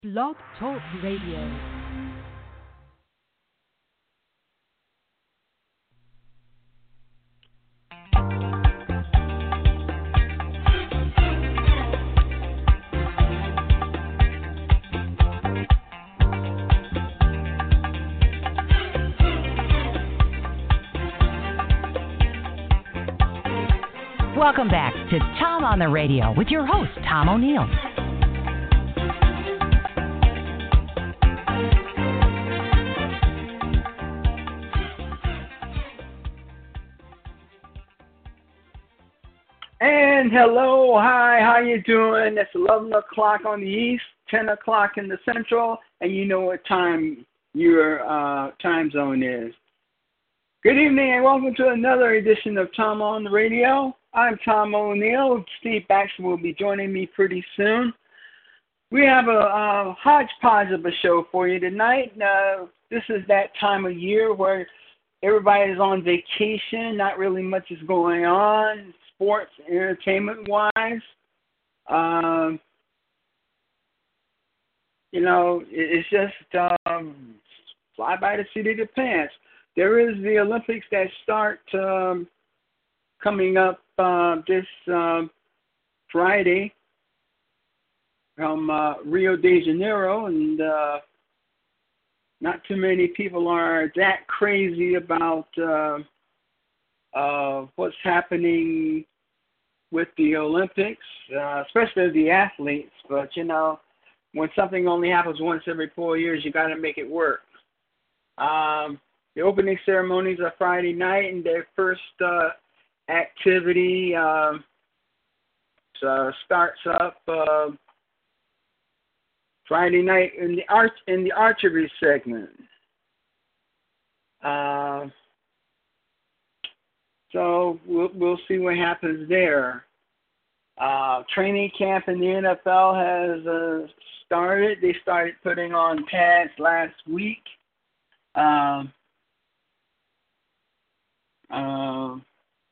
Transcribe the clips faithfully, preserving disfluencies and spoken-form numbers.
Blog Talk Radio. Welcome back to Tom on the Radio with your host, Tom O'Neill. And hello, hi, how you doing? It's eleven o'clock on the east, ten o'clock in the central, and you know what time your uh, time zone is. Good evening and welcome to another edition of Tom on the Radio. I'm Tom O'Neill. Steve Baxter will be joining me pretty soon. We have a, a hodgepodge of a show for you tonight. Uh, this is that time of year where everybody is on vacation, not really much is going on, sports, entertainment-wise. Um, you know, it, it's just um, fly by the seat of your pants. There is the Olympics that start um, coming up uh, this uh, Friday from uh, Rio de Janeiro, and uh, not too many people are that crazy about uh, uh, what's happening with the Olympics, uh, especially the athletes. But, you know, when something only happens once every four years, you got to make it work. Um, The opening ceremonies are Friday night, and their first uh, activity uh, so starts up uh, Friday night in the arch in the archery segment. Uh, so we'll we'll see what happens there. Uh, training camp in the N F L has uh, started. They started putting on pads last week. Um, Um,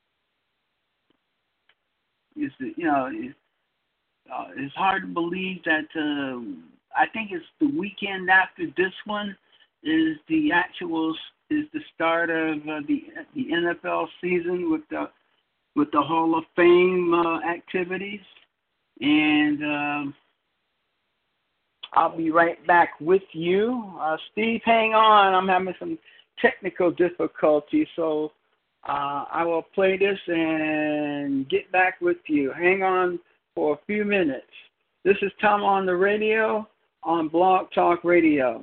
it's, you know, it's, uh, it's hard to believe that uh, I think it's the weekend after this one is the actual is the start of uh, the the N F L season with the with the Hall of Fame uh, activities, and um, I'll be right back with you. Uh, Steve, hang on. I'm having some technical difficulties, so. Uh, I will play this and get back with you. Hang on for a few minutes. This is Tom on the Radio on Blog Talk Radio.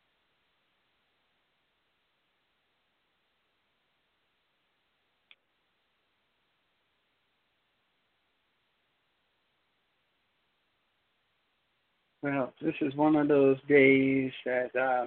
Well, this is one of those days that uh,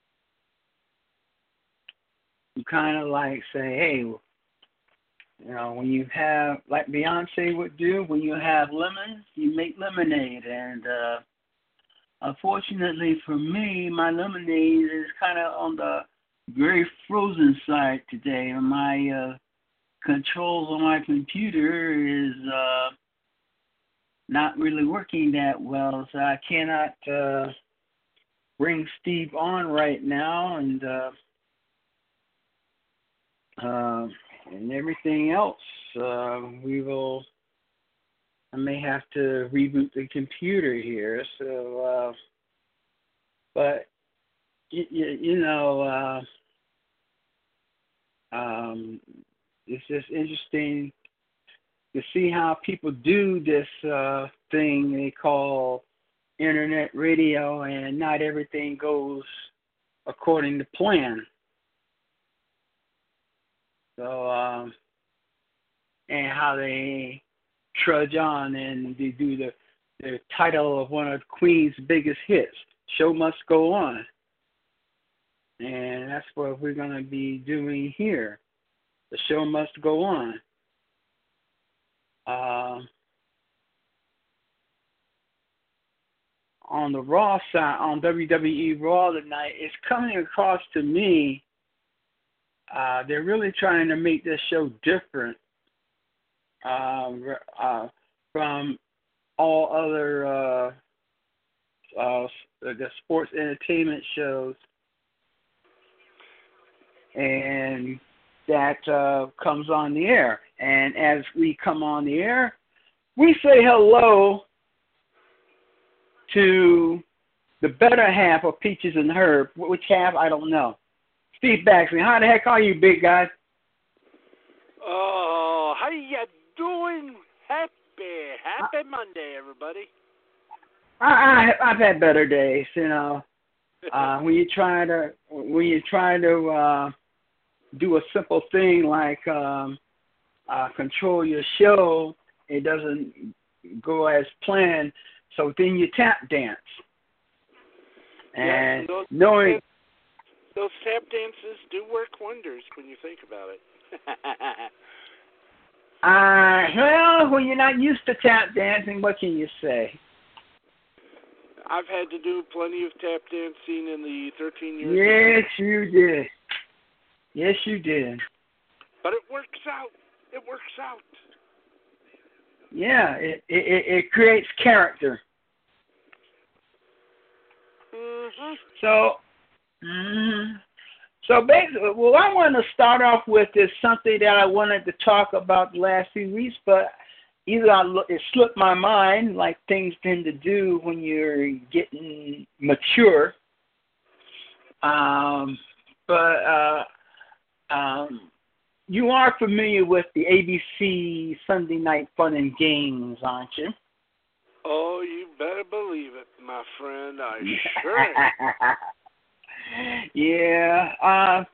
you kind of like say, hey, you know, when you have, like Beyonce would do, when you have lemons, you make lemonade. And uh, unfortunately for me, my lemonade is kind of on the very frozen side today. And my uh, controls on my computer is uh, not really working that well, so I cannot uh, bring Steve on right now. And uh, uh, and everything else, uh, we will, I may have to reboot the computer here. So, uh, but, you, you know, uh, um, it's just interesting to see how people do this uh, thing they call internet radio, and not everything goes according to plan. So, um, and how they trudge on and they do the, the title of one of Queen's biggest hits, Show Must Go On. And that's what we're going to be doing here. The show must go on. Uh, on the Raw side, on W W E Raw tonight, it's coming across to me Uh, they're really trying to make this show different uh, uh, from all other uh, uh, the sports entertainment shows, and that uh, comes on the air. And as we come on the air, we say hello to the better half of Peaches and Herb. Which half, I don't know. Steve Baxley, how the heck are you, big guy? Oh, how you doing? Happy, happy Monday, everybody. I, I I've had better days, you know. Uh, when you try to when you try to uh, do a simple thing like um, uh, control your show, it doesn't go as planned. So then you tap dance, and yes, those, knowing those tap dances do work wonders when you think about it. uh, well, when you're not used to tap dancing, what can you say? I've had to do plenty of tap dancing in the thirteen years. Yes, you did. Yes, you did. But it works out. It works out. Yeah, it it, it creates character. Mm-hmm. So, mm, so basically, what I want to start off with is something that I wanted to talk about the last few weeks, but either I look, it slipped my mind, like things tend to do when you're getting mature. Um, but uh, um, you are familiar with the A B C Sunday Night Fun and Games, aren't you? Oh, you better believe it, my friend. I sure am. Yeah. Uh,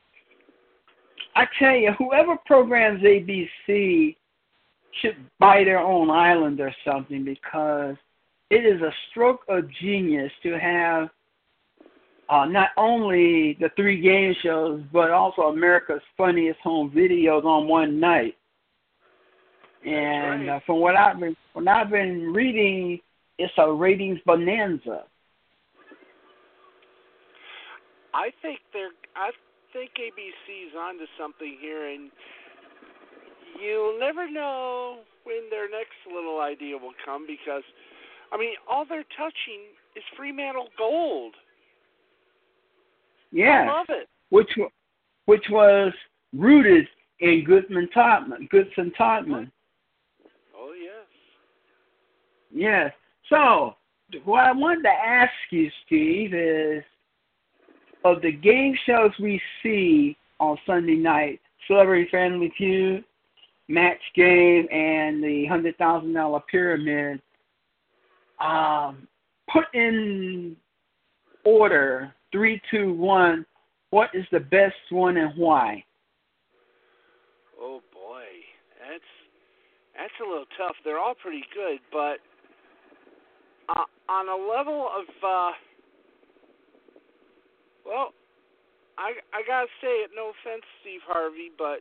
I tell you, whoever programs A B C should buy their own island or something, because it is a stroke of genius to have uh, not only the three game shows, but also America's Funniest Home Videos on one night. And right. uh, from what I've been, when I've been reading, it's a ratings bonanza. I think they're. I think A B C's onto something here, and you'll never know when their next little idea will come, because, I mean, all they're touching is Fremantle Gold. Yeah, I love it. Which which was rooted in Goodman Todman, Goodson Todman. Oh yes. Yes. So what I wanted to ask you, Steve, is of the game shows we see on Sunday night, Celebrity Family Feud, Match Game, and the Hundred Thousand Dollar Pyramid, um, put in order three, two, one. What is the best one and why? Oh boy, that's that's a little tough. They're all pretty good, but uh, on a level of uh, well, I I gotta say it. No offense, Steve Harvey, but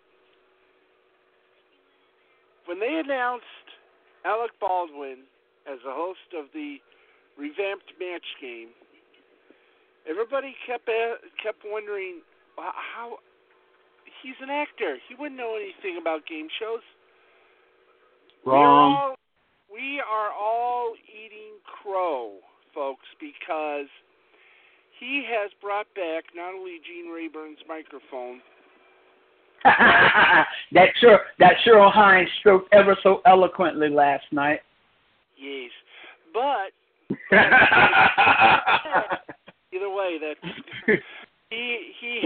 when they announced Alec Baldwin as the host of the revamped Match Game, everybody kept uh, kept wondering how he's an actor. He wouldn't know anything about game shows. Wrong. We're all, we are all eating crow, folks, because he has brought back not only Gene Rayburn's microphone. that sure that Cheryl Hines stroked ever so eloquently last night. Yes, but either way, that's he he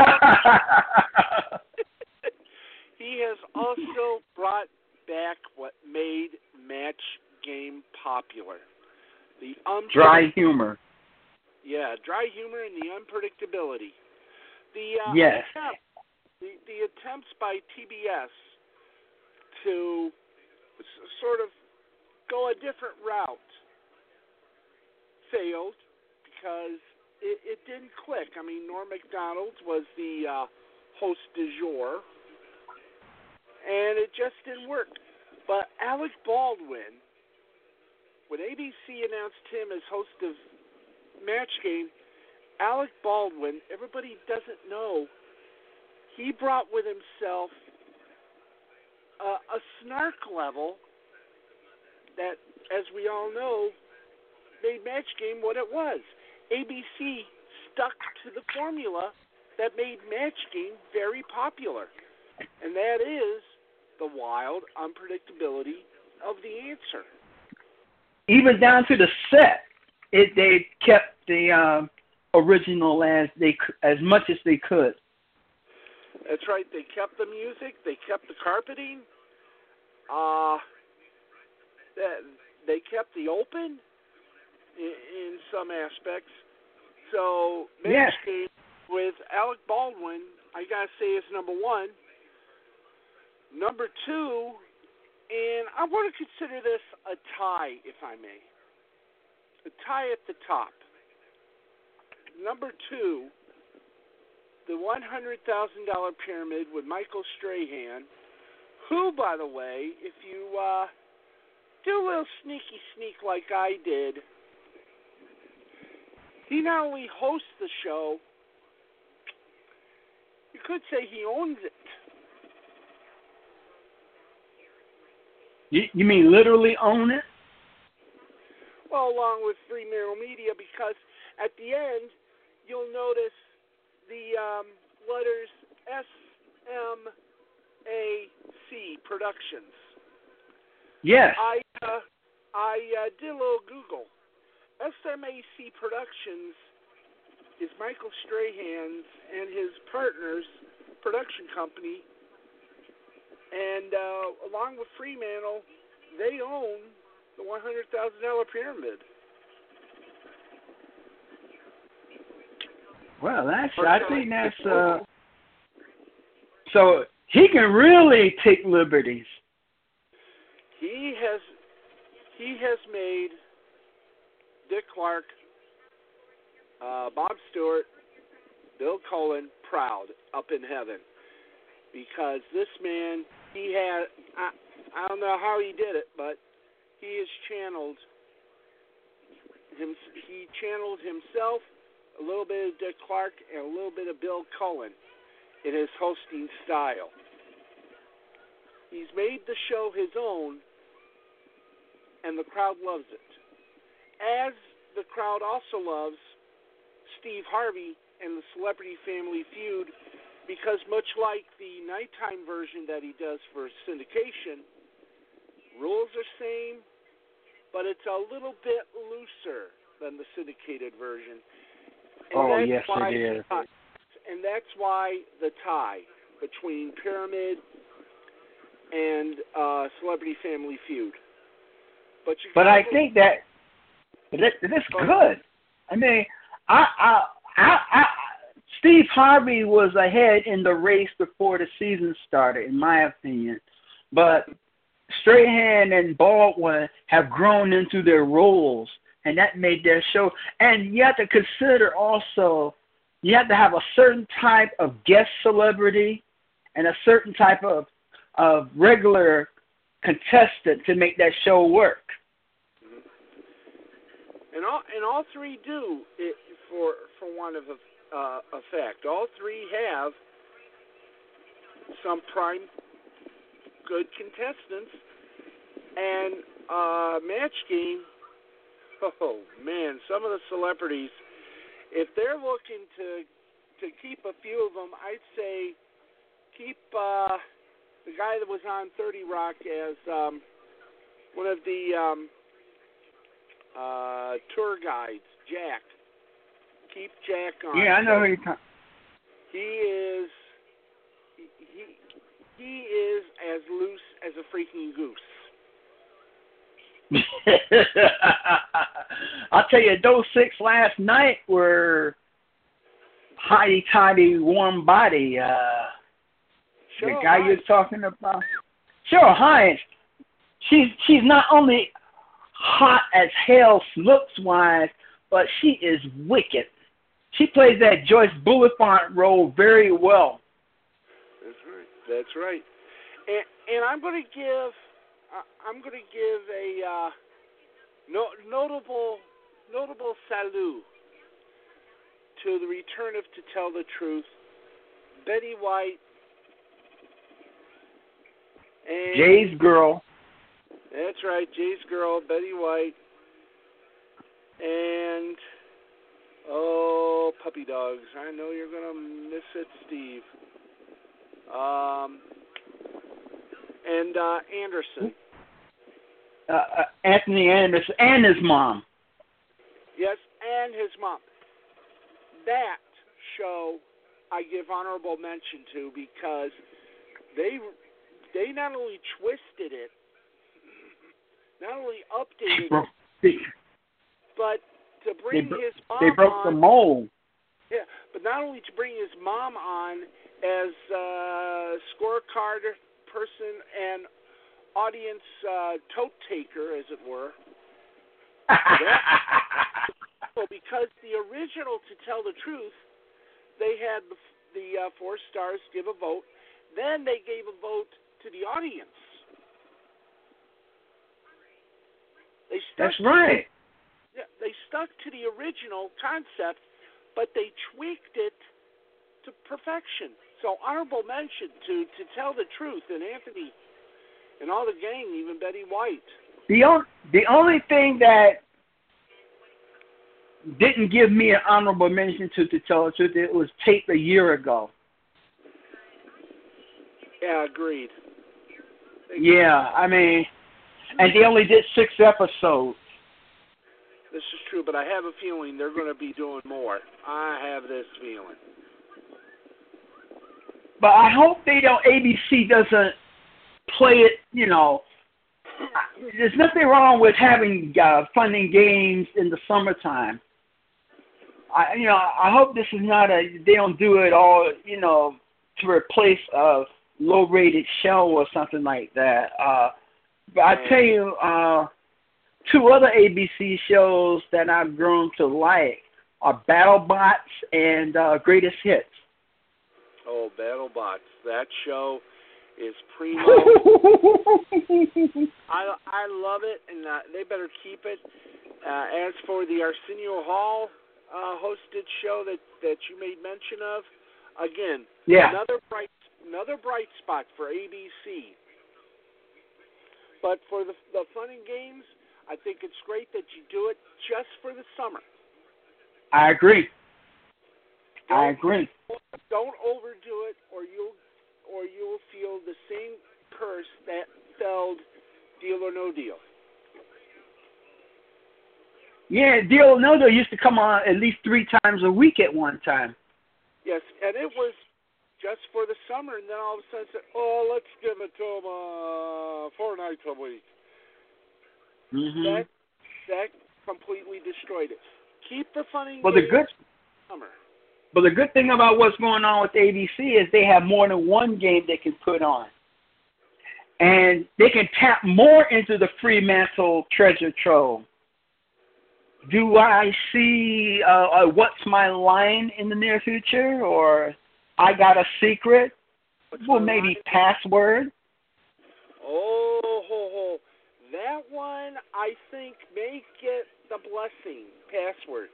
has, he has also brought back what made Match Game popular. The unpredictability. Dry humor. Yeah, dry humor and the unpredictability. The uh, yes. attempt, the the attempts by T B S to s- sort of go a different route failed because it, it didn't click. I mean, Norm Macdonald was the uh, host du jour, and it just didn't work. But Alec Baldwin, when A B C announced him as host of Match Game, Alec Baldwin, everybody doesn't know, he brought with himself uh, a snark level that, as we all know, made Match Game what it was. A B C stuck to the formula that made Match Game very popular, and that is the wild unpredictability of the answer. Even down to the set, it they kept the um, original as they as much as they could. That's right. They kept the music. They kept the carpeting. Uh, they kept the open in, in some aspects. So, Match Yes. Game with Alec Baldwin, I gotta say, is number one. Number two, and I want to consider this a tie, if I may. A tie at the top. Number two, the one hundred thousand dollars Pyramid with Michael Strahan, who, by the way, if you uh, do a little sneaky sneak like I did, he not only hosts the show, you could say he owns it. You, you mean literally own it? Well, along with Fremantle Media, because at the end, you'll notice the um, letters S M A C Productions. Yes. I uh, I uh, did a little Google. S M A C Productions is Michael Strahan's and his partner's production company, and uh, along with Fremantle, they own the one hundred thousand dollars Pyramid. Well, that's. I think that's. Uh, so he can really take liberties. He has. He has made Dick Clark, uh, Bob Stewart, Bill Cullen proud up in heaven, because this man, he had. I, I don't know how he did it, but he has channeled. Him, he channeled himself, a little bit of Dick Clark, and a little bit of Bill Cullen in his hosting style. He's made the show his own, and the crowd loves it. As the crowd also loves Steve Harvey and the Celebrity Family Feud, because much like the nighttime version that he does for syndication, rules are same, but it's a little bit looser than the syndicated version. And Oh, that's yes, why, it is. And that's why the tie between Pyramid and uh, Celebrity Family Feud. But, you But I gotta- think that that that's good. I mean, I, I, I, I, Steve Harvey was ahead in the race before the season started, in my opinion. But Strahan and Baldwin have grown into their roles, and that made their show. And you have to consider also, you have to have a certain type of guest celebrity and a certain type of of regular contestant to make that show work. And all and all three do it for for one of a, uh, a fact. All three have some prime good contestants, and uh, Match Game. Oh man, some of the celebrities, if they're looking to to keep a few of them, I'd say keep uh, the guy that was on thirty Rock as um, one of the um, uh, tour guides, Jack. Keep Jack on. Yeah, I know who you're talking. He is he, he he is as loose as a freaking goose. I'll tell you, those six last night were hotty toddy, warm body. Uh, Cheryl the guy Hines. you're talking about, Cheryl Hines. She's she's not only hot as hell looks wise, but she is wicked. She plays that Joyce Bulifant role very well. That's right. That's right. And and I'm going to give uh, I'm going to give a uh, no, notable notable salut to the return of To Tell the Truth, Betty White, and Jay's girl. that's right, Jay's girl, Betty White, And, oh, puppy dogs. I know you're going to miss it, Steve. Um, and uh, Anderson. Uh, uh, Anthony Anderson and his mom. Yes, and his mom. That show I give honorable mention to because they they not only twisted it, not only updated They broke, it, they, but to bring they, bro- his mom they broke on. the mold. Yeah, but not only to bring his mom on as a scorecard person and audience uh, tote taker, as it were. That, well, because the original, to tell the truth, they had the, the uh, four stars give a vote. Then they gave a vote to the audience. They stuck That's right. To, yeah, they stuck to the original concept, but they tweaked it to perfection. So honorable mention to, to tell the truth, and Anthony and all the gang, even Betty White. The, on, the only thing that didn't give me an honorable mention to, to tell the truth, it was taped a year ago. Yeah, agreed. Yeah, I mean, and they only did six episodes. This is true, but I have a feeling they're going to be doing more. I have this feeling. But I hope they don't, A B C doesn't play it, you know. There's nothing wrong with having uh, fun and games in the summertime. I, you know, I hope this is not a, they don't do it all, you know, to replace a low-rated show or something like that. Uh, but I tell you, uh, two other A B C shows that I've grown to like are BattleBots and uh, Greatest Hits. Oh, BattleBots. That show is primo. I, I love it, and uh, they better keep it. Uh, as for the Arsenio Hall uh, hosted show that, that you made mention of, again, yeah. another bright another bright spot for A B C. But for the, the fun and games, I think it's great that you do it just for the summer. I agree. Don't, I agree. Don't overdo it, or you'll or you'll feel the same curse that felled Deal or No Deal. Yeah, Deal or No Deal used to come on at least three times a week at one time. Yes, and it was just for the summer, and then all of a sudden said, "Oh, let's give it to them uh, four nights a week." Mm-hmm. That that completely destroyed it. Keep the funny well, the good summer. But the good thing about what's going on with A B C is they have more than one game they can put on. And they can tap more into the Fremantle treasure trove. Do I see uh, uh, What's My Line in the near future? Or I Got a Secret? What's well, my maybe line? Password. Oh, ho, ho. That one, I think, may get the blessing, Password.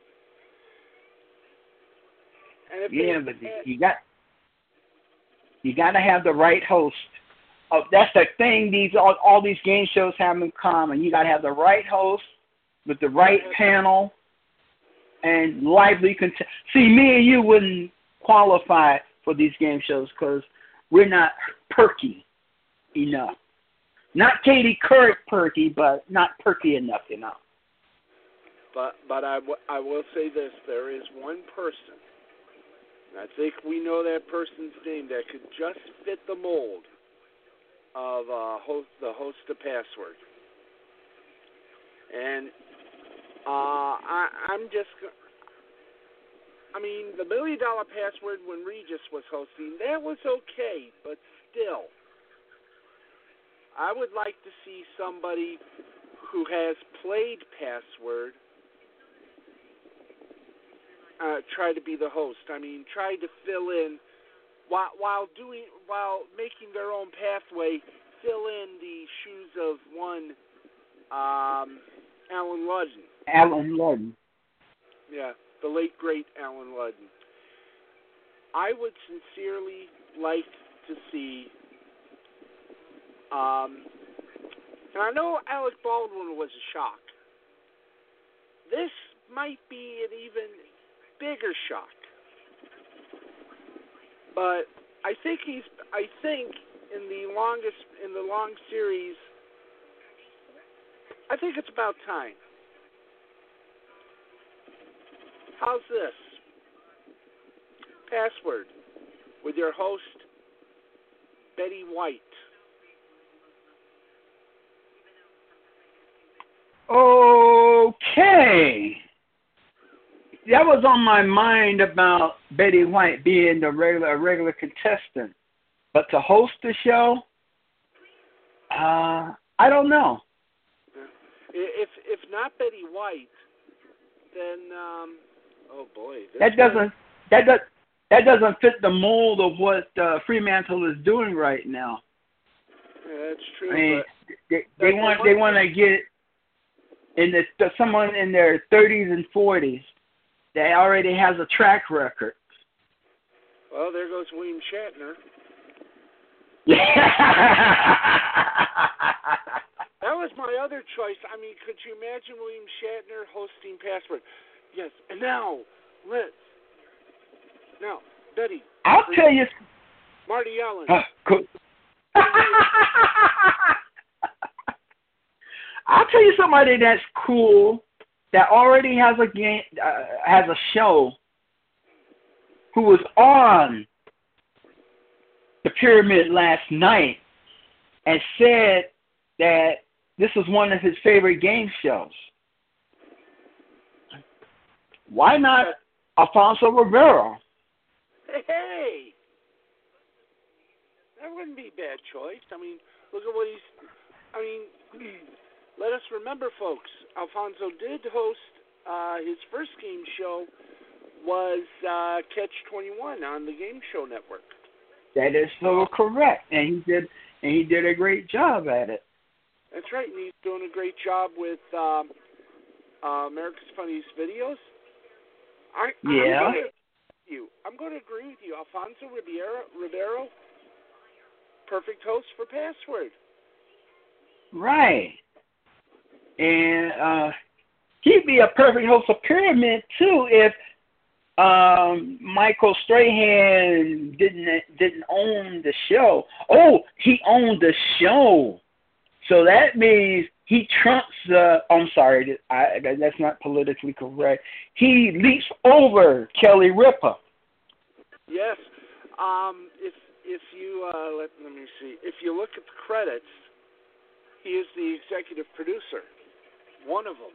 And if Yeah, they, but you got you got to have the right host. Oh, that's the thing. These all, all these game shows have in common. You got to have the right host with the right panel and lively cont- See, me and you wouldn't qualify for these game shows because we're not perky enough. Not Katie Couric perky, but not perky enough, you know. But but I, w- I will say this: there is one person. I think we know that person's name that could just fit the mold of uh, host, the host of Password. And uh, I, I'm just, I mean, the Million Dollar Password when Regis was hosting, that was okay, but still, I would like to see somebody who has played Password Uh, try to be the host. I mean, try to fill in while while doing while making their own pathway. Fill in the shoes of one um, Alan Ludden. Alan Ludden. Yeah, the late great Alan Ludden. I would sincerely like to see. Um, and I know Alec Baldwin was a shock. this might be an even bigger shock. But I think he's. I think in the longest in the long series, I think it's about time. How's this? Password with your host, Betty White. Okay. That was on my mind about Betty White being the regular a regular contestant. But to host the show, uh, I don't know. If if not Betty White, then um, oh boy, that doesn't that does that doesn't fit the mold of what uh, Fremantle is doing right now. Yeah, that's true. I mean, but they, they want they want to get in the someone in their thirties and forties that already has a track record. Well, there goes William Shatner. That was my other choice. I mean, could you imagine William Shatner hosting Password? Yes. And now, Liz. Now, Betty. I'll tell you. Marty Allen. Uh, cool. I'll tell you somebody that's cool that already has a game, uh, has a show, who was on the Pyramid last night and said that this was one of his favorite game shows. Why not Alfonso Ribeiro? Hey, that wouldn't be a bad choice. I mean, look at what he's. I mean, let us remember, folks. Alfonso did host uh, his first game show was uh, Catch twenty-one on the Game Show Network. That is so correct, and he did, and he did a great job at it. That's right, and he's doing a great job with um, uh, America's Funniest Videos. I, yeah. I'm going, to, you, I'm going to agree with you. Alfonso Ribeiro, Ribeiro, perfect host for Password. Right. And uh, he'd be a perfect host for Pyramid, too, if um, Michael Strahan didn't didn't own the show. Oh, he owned the show. So that means he trumps the, uh, I'm sorry, I, that's not politically correct. He leaps over Kelly Ripa. Yes. Um, if if you, uh, let, let me see, if you look at the credits, he is the executive producer. One of them.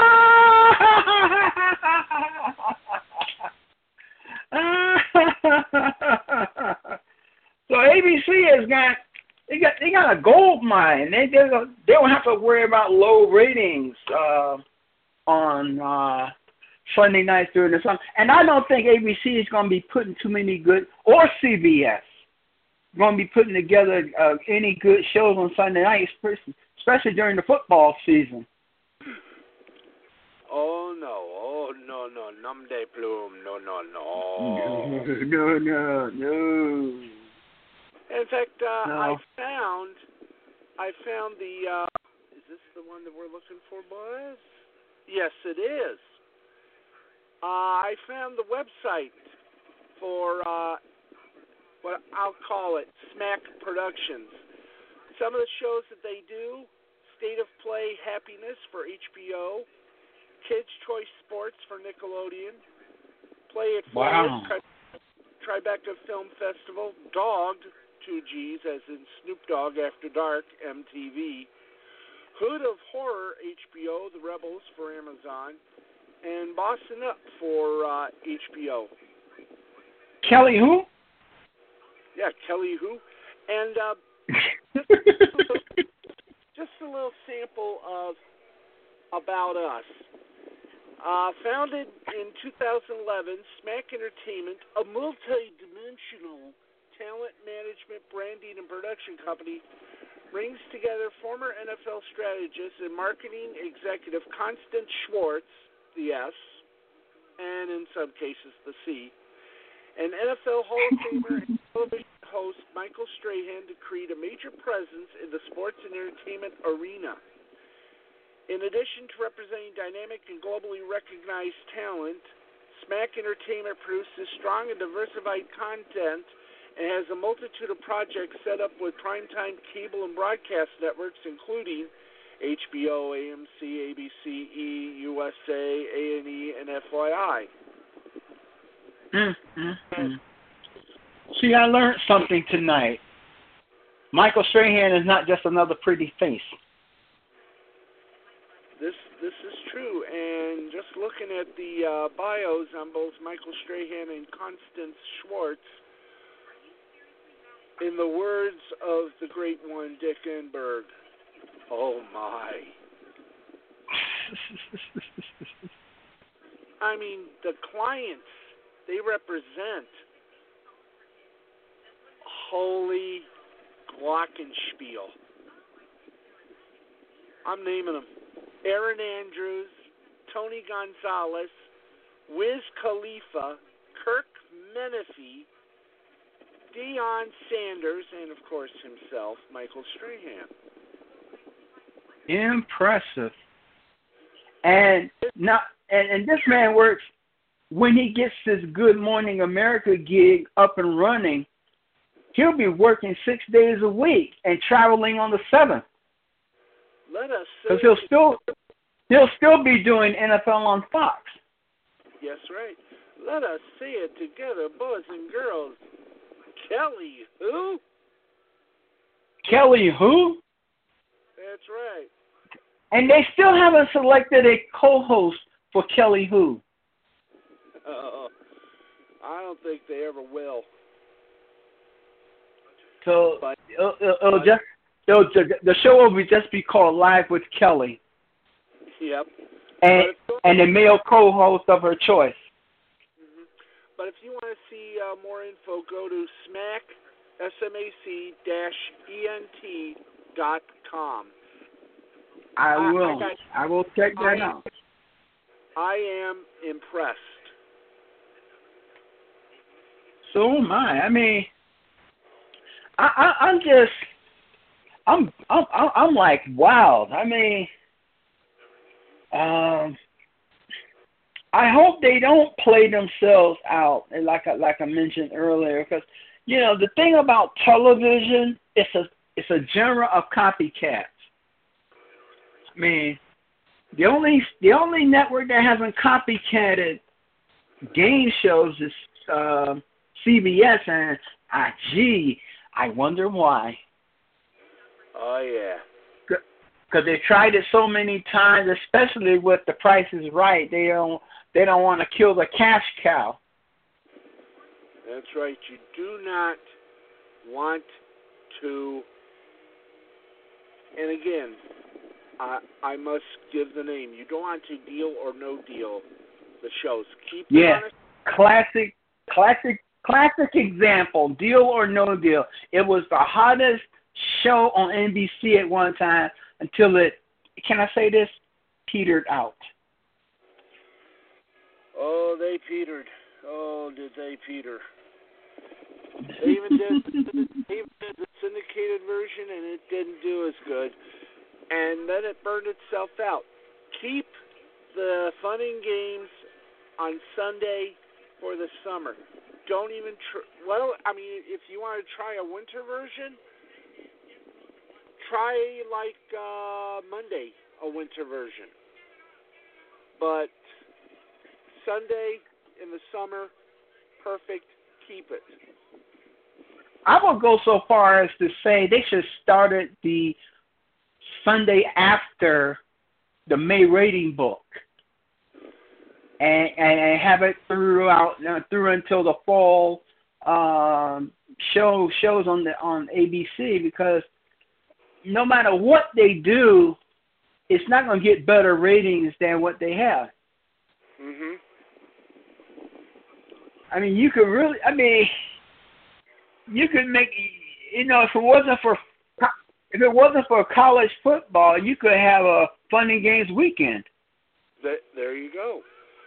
So A B C has got they got they got a gold mine. They they don't, they don't have to worry about low ratings uh, on uh, Sunday nights during the summer. And I don't think A B C is going to be putting too many good, or C B S going to be putting together uh, any good shows on Sunday nights, especially during the football season. Oh, no. Oh, no, no. Nom de plume. No, no, no. No, no, no. In fact, uh, no. I found, I found the, uh, is this the one that we're looking for, boys? Yes, it is. Uh, I found the website for uh, what I'll call it, Smack Productions. Some of the shows that they do, State of Play Happiness for H B O, Kids' Choice Sports for Nickelodeon, Play It Forward, wow. Tri- Tribeca Film Festival, Dogged, two G's, as in Snoop Dogg After Dark, M T V, Hood of Horror, H B O, The Rebels for Amazon, and Boston Up for uh, H B O. Kelly who? Yeah, Kelly who? And uh, just, a little, just a little sample of About Us. Uh, founded in two thousand eleven, Smack Entertainment, a multi-dimensional talent management, branding, and production company, brings together former N F L strategist and marketing executive Constance Schwartz, the S, and in some cases the C, and N F L Hall of Famer and television host Michael Strahan to create a major presence in the sports and entertainment arena. In addition to representing dynamic and globally recognized talent, Smack Entertainment produces strong and diversified content and has a multitude of projects set up with primetime cable and broadcast networks, including H B O, A M C, A B C, E, U S A, A and E, and F Y I. Mm, mm, mm. See, I learned something tonight. Michael Strahan is not just another pretty face. This this is true, and just looking at the uh, bios on both Michael Strahan and Constance Schwartz, in the words of the great one, Dick Enberg, oh my. I mean, the clients they represent, holy glockenspiel. I'm naming them. Aaron Andrews, Tony Gonzalez, Wiz Khalifa, Kirk Menefee, Deion Sanders, and of course himself, Michael Strahan. Impressive. And not and, and this man works when he gets this Good Morning America gig up and running, he'll be working six days a week and traveling on the seventh. Let us Because he'll still he'll still be doing N F L on Fox. Yes, right. Let us say it together, boys and girls. Kelly who? Kelly who? That's right. And they still haven't selected a co-host for Kelly who. Uh, I don't think they ever will. So but, it'll, it'll but, just it'll, the show will be just be called Live with Kelly. Yep. And and a male co-host of her choice. Mm-hmm. But if you want to see uh, more info, go to smack s m a c dash e n t dot com. I will. I, I, got, I will check that I, out. I am impressed. So am I. I mean, I, I I'm just I'm I'm I'm like wow. I mean, um, I hope they don't play themselves out, and like I, like I mentioned earlier, because you know the thing about television, it's a it's a genre of copycats. I mean, the only the only network that hasn't copycatted game shows is uh, C B S, and ah, gee, I wonder why. Oh yeah. Because they tried it so many times, especially with The Price is Right. They don't they don't want to kill the cash cow. That's right. You do not want to. And again, I I must give the name. You don't want to Deal or No Deal the shows. Keep them Yeah, honest. classic, classic, classic example. Deal or No Deal. It was the hottest show on N B C at one time until it, can I say this, petered out. Oh, they petered. Oh, did they peter? They even did, they even did the syndicated version, and it didn't do as good. And then it burned itself out. Keep the fun and games on Sunday for the summer. Don't even tr- well, I mean, if you want to try a winter version, try like uh, Monday a winter version. But Sunday in the summer, perfect. Keep it. I would go so far as to say they should start it the Sunday after the May rating book, and and have it throughout uh, through until the fall um, show shows on the on A B C, because no matter what they do, it's not going to get better ratings than what they have. Mhm. I mean, you could really. I mean, you could make. You know, if it wasn't for if it wasn't for college football, you could have a fun and games weekend. That, there you go.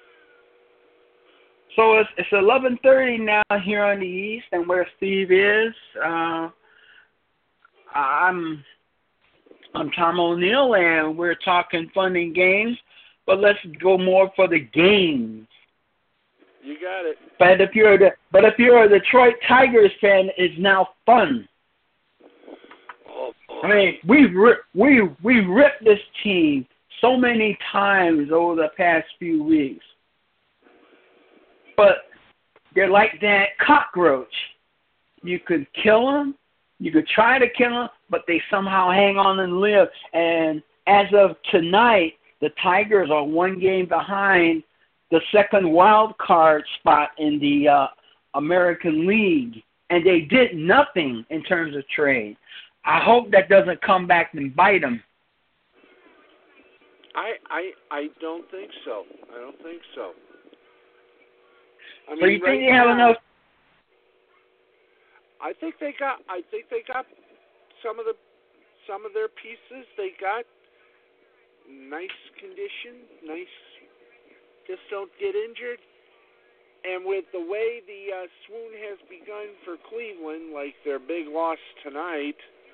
So it's it's eleven thirty now here on the East, and where Steve is, uh, I'm I'm Tom O'Neill, and we're talking fun and games, but let's go more for the games. You got it. But if you're the but if you're a Detroit Tigers fan, it's now fun. Oh, boy. I mean, we've ri- we we ripped this team so many times over the past few weeks, but they're like that cockroach. You could kill them, you could try to kill them, but they somehow hang on and live. And as of tonight, the Tigers are one game behind the second wild card spot in the uh, American League, and they did nothing in terms of trade. I hope that doesn't come back and bite them. I I I don't think so. I don't think so. I So mean, you right think they have now, enough? I think they got. I think they got some of the some of their pieces. They got nice condition, nice. Just don't get injured. And with the way the uh, swoon has begun for Cleveland, like their big loss tonight.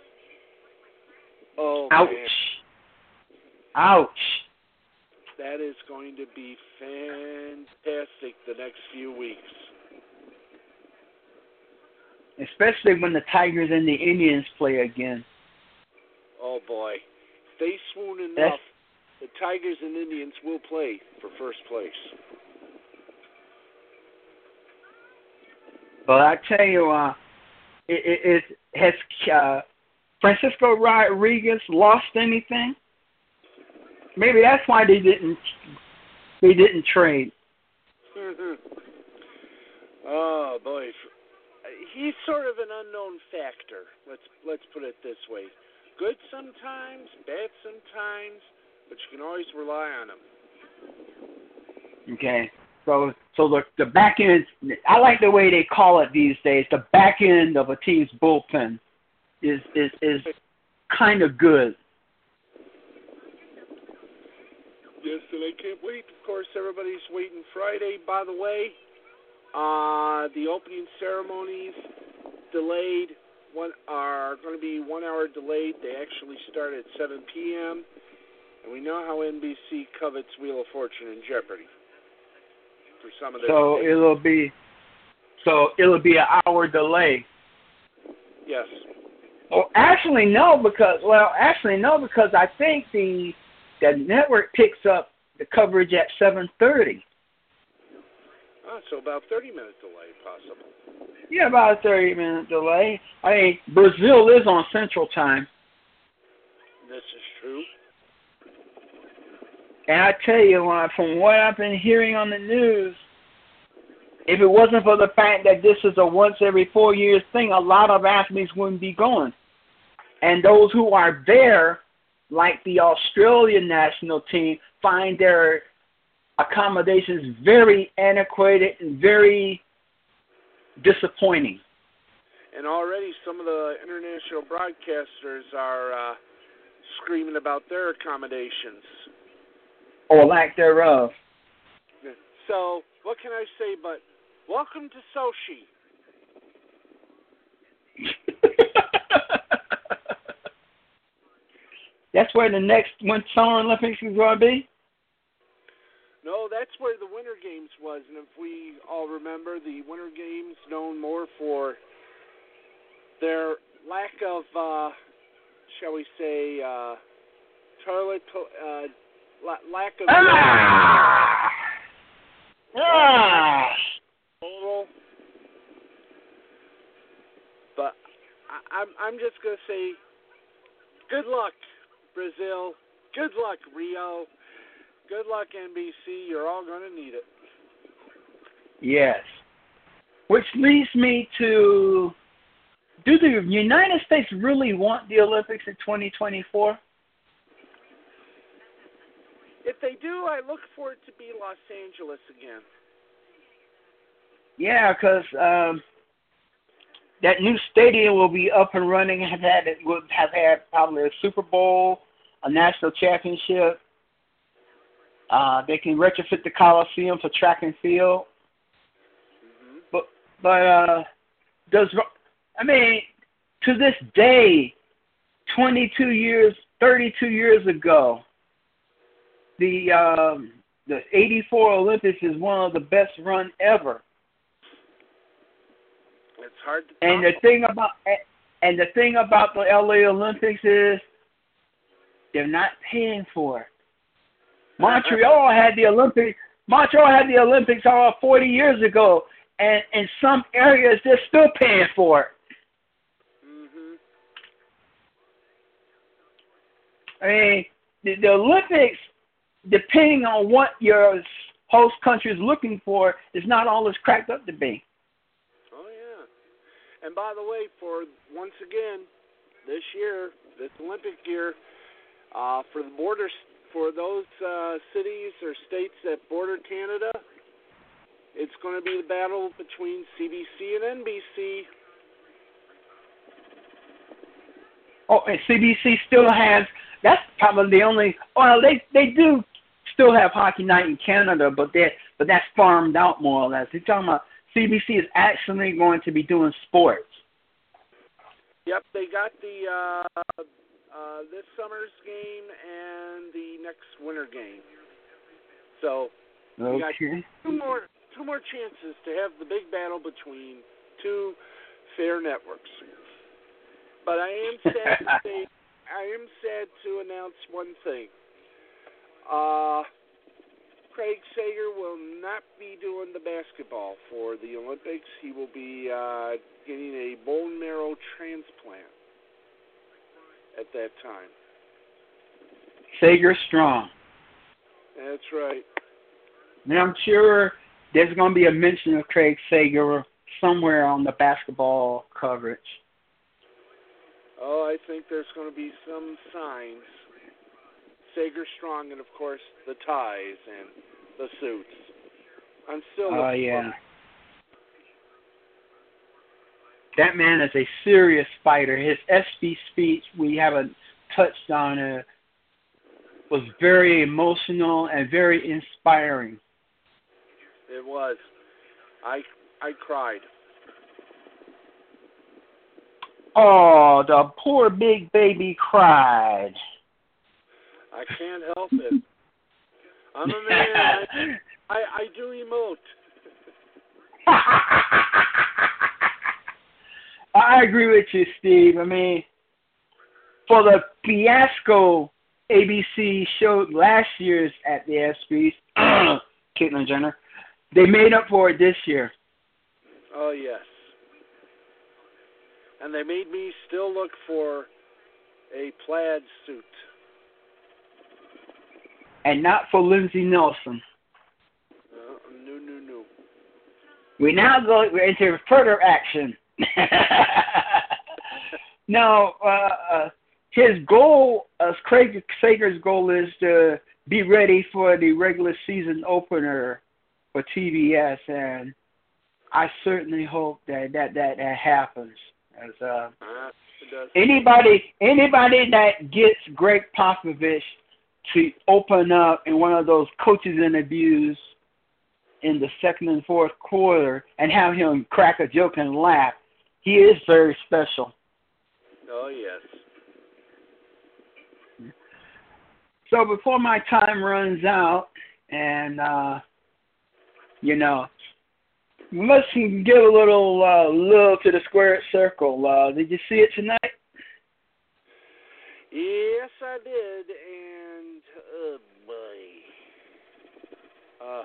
Oh, Ouch. man. Ouch. That is going to be fantastic the next few weeks. Especially when the Tigers and the Indians play again. Oh, boy. If they swoon enough, That's, the Tigers and Indians will play for first place. but I tell you, uh, it, it, it has uh, Francisco Rodriguez lost anything? Maybe that's why they didn't they didn't trade. Oh boy, he's sort of an unknown factor. Let's let's put it this way: good sometimes, bad sometimes, but you can always rely on him. Okay, so so the the back end. I like the way they call it these days. The back end of a team's bullpen is is is kind of good. Yes, and I can't wait. Of course, everybody's waiting Friday. By the way, uh, the opening ceremonies delayed. One are going to be one hour delayed. They actually start at seven p.m. And we know how N B C covets Wheel of Fortune and Jeopardy for some of their. So states. it'll be so it'll be an hour delay. Yes. Well, actually no, because well, actually no, because I think the the network picks up the coverage at seven thirty. Oh, so about thirty minute delay, possible. Yeah, about a thirty minute delay. I mean, Brazil is on Central Time, This is true. and I tell you, uh, from what I've been hearing on the news, if it wasn't for the fact that this is a once every four years thing, a lot of athletes wouldn't be going, and those who are there, like the Australian national team, find their accommodations very antiquated and very disappointing. And already some of the international broadcasters are uh, screaming about their accommodations. Or lack thereof. So, what can I say but, welcome to Sochi. That's where the next Winter Summer Olympics is going to be? No, that's where the Winter Games was. And if we all remember, the Winter Games known more for their lack of, uh, shall we say, uh, toilet, uh, la- lack of... Ah! Ah! But I, I'm, I'm just going to say, good luck, Brazil. Good luck, Rio. Good luck, N B C. You're all going to need it. Yes. Which leads me to, do the United States really want the Olympics in twenty twenty-four? If they do, I look for it to be Los Angeles again. Yeah, because um, that new stadium will be up and running. Have had it would have had probably a Super Bowl, a national championship. Uh, they can retrofit the Coliseum for track and field. Mm-hmm. But but uh, does I mean to this day, twenty-two years thirty-two years ago, the um, the eighty-four Olympics is one of the best run ever. It's hard to and the thing about and the thing about the L A Olympics is they're not paying for it. Montreal had the Olympics. Montreal had the Olympics all forty years ago, and in some areas they're still paying for it. Mhm. I mean, the, the Olympics, depending on what your host country is looking for, is not all it's cracked up to be. Oh yeah. And by the way, for once again, this year, this Olympic year, uh, for the borders. For those uh, cities or states that border Canada, it's going to be the battle between C B C and N B C. Oh, and C B C still has, that's probably the only, well, they they do still have Hockey Night in Canada, but they but that's farmed out more or less. You're talking about C B C is actually going to be doing sports. Yep, they got the uh, uh, this summer's game and the next winter game. So we got Okay. two more two more chances to have the big battle between two fair networks. But I am sad to say, I am sad to announce one thing. Uh, Craig Sager will not be doing the basketball for the Olympics. He will be uh, getting a bone marrow transplant at that time. Sager strong. That's right. And I'm sure there's going to be a mention of Craig Sager somewhere on the basketball coverage. Oh, I think there's going to be some signs. Sager strong, and of course the ties and the suits. I'm still. Oh yeah. That man is a serious fighter. His S B speech, we haven't touched on it, was very emotional and very inspiring. It was. I I cried. Oh, the poor big baby cried. I can't help it. I'm a man. I, I, I do emote. I agree with you, Steve. I mean, for the fiasco A B C showed last year's at the ESPYs, Caitlyn Jenner, they made up for it this year. Oh, yes. And they made me still look for a plaid suit. And not for Lindsey Nelson. Uh, no, no, no. We now go we're into further action. Now, uh, uh, his goal, uh, Craig Sager's goal is to be ready for the regular season opener for T B S, and I certainly hope that that, that, that happens. As uh, uh, it does. anybody, anybody that gets Greg Popovich to open up in one of those coaches interviews in the second and fourth quarter and have him crack a joke and laugh, he is very special. Oh, yes. So before my time runs out, and, uh, you know, let's get a little uh, love to the squared circle. Uh, did you see it tonight? Yes, I did, and, oh, boy. Uh,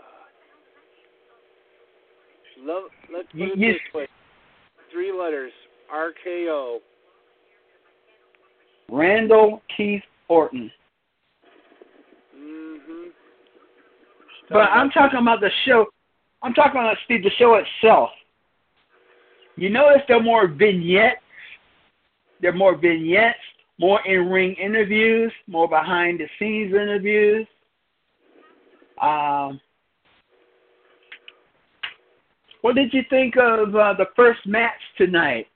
love, let's put it You- this way. Three letters, R K O. Randall Keith Orton. Mm-hmm. But I'm talking about the show. I'm talking about, Steve, the show itself. You notice there are more vignettes. There are more vignettes, more in-ring interviews, more behind-the-scenes interviews. Um, what did you think of uh, the first match tonight?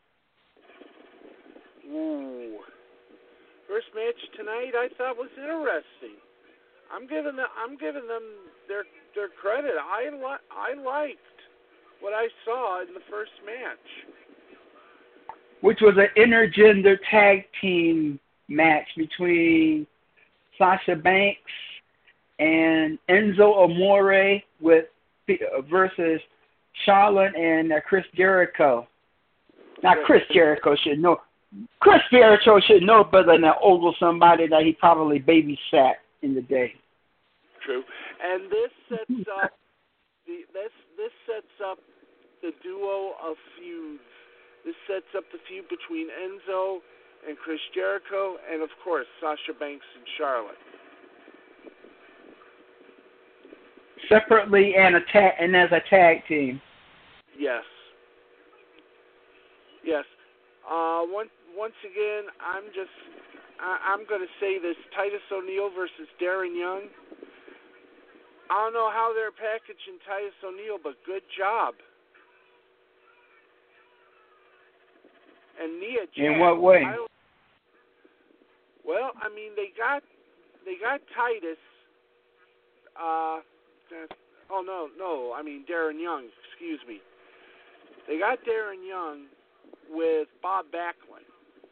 Ooh. First match tonight I thought was interesting. I'm giving them I'm giving them their their credit. I li- I liked what I saw in the first match. Which was an intergender tag team match between Sasha Banks and Enzo Amore with versus Charlotte and uh, Chris Jericho. Now, Chris Jericho should know. Chris Jericho should know better than to ogle somebody that he probably babysat in the day. True, and this sets up the this this sets up the duo of feuds. This sets up the feud between Enzo and Chris Jericho, and of course Sasha Banks and Charlotte. Separately and a ta- and as a tag team. Yes. Yes. Uh, once once again, I'm just I, I'm going to say this: Titus O'Neil versus Darren Young. I don't know how they're packaging Titus O'Neil, but good job. And Nia Jax. In what way? I well, I mean, they got they got Titus. Uh, oh no, no, I mean Darren Young. Excuse me. They got Darren Young with Bob Backlund.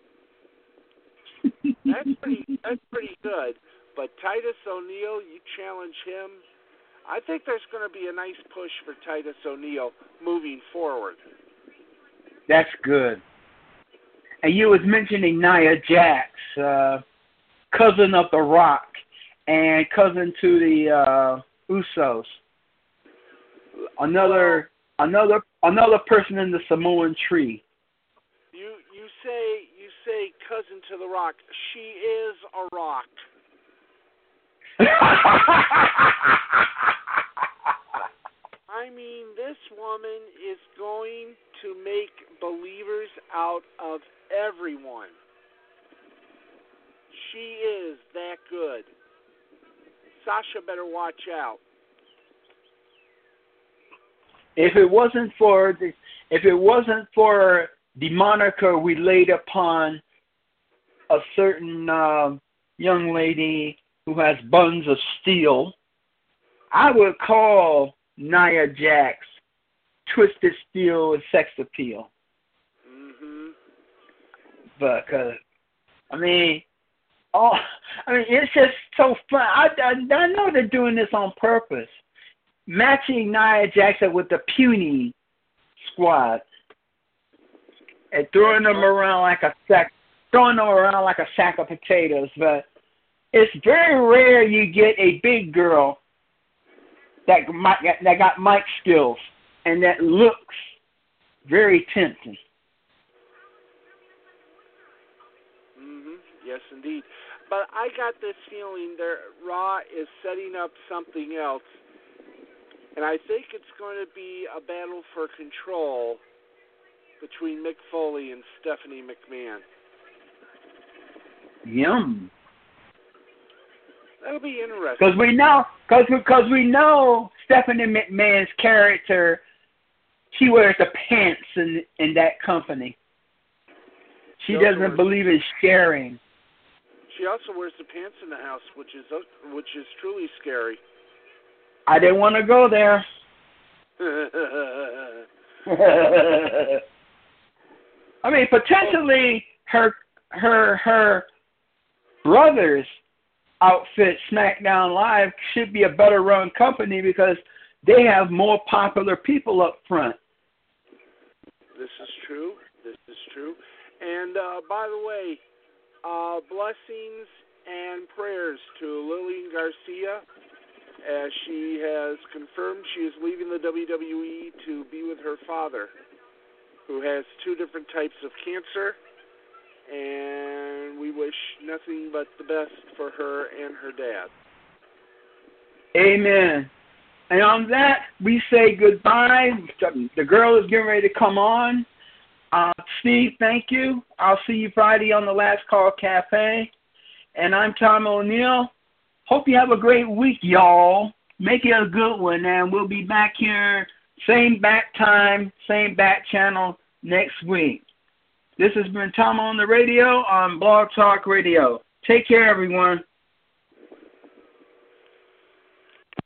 That's pretty. That's pretty good. But Titus O'Neil, you challenge him. I think there's going to be a nice push for Titus O'Neil moving forward. That's good. And you was mentioning Nia Jax, uh, cousin of The Rock, and cousin to the uh, Usos. Another, well, another, another person in the Samoan tree. You you say you say cousin to The Rock. She is a rock. I mean, this woman is going to make believers out of everyone. She is that good. Sasha better watch out. If it wasn't for the, if it wasn't for the moniker we laid upon a certain uh, young lady who has buns of steel, I would call Nia Jax Twisted Steel and Sex Appeal. Mm-hmm. But, cause, I mean, oh, I mean, it's just so fun. I, I, I know they're doing this on purpose. Matching Nia Jax up with the puny squad and throwing them around like a sack, throwing them around like a sack of potatoes. But it's very rare you get a big girl that that got mic skills and that looks very tempting. Mm-hmm. Yes, indeed. But I got this feeling that Raw is setting up something else, and I think it's going to be a battle for control between Mick Foley and Stephanie McMahon. Yum. That'll be interesting. Because we know, because because we know Stephanie McMahon's character, she wears the pants in in that company. She, she doesn't wears, believe in sharing. She also wears the pants in the house, which is uh, which is truly scary. I didn't want to go there. I mean, potentially her her her brothers outfit SmackDown Live should be a better run company because they have more popular people up front. This is true. This is true. And uh, by the way, uh, blessings and prayers to Lillian Garcia as she has confirmed she is leaving the W W E to be with her father, who has two different types of cancer. And we wish nothing but the best for her and her dad. Amen. And on that, we say goodbye. The girl is getting ready to come on. Uh, Steve, thank you. I'll see you Friday on the Last Call Cafe. And I'm Tom O'Neill. Hope you have a great week, y'all. Make it a good one, and we'll be back here, same back time, same back channel next week. This has been Tom on the Radio on Blog Talk Radio. Take care, everyone.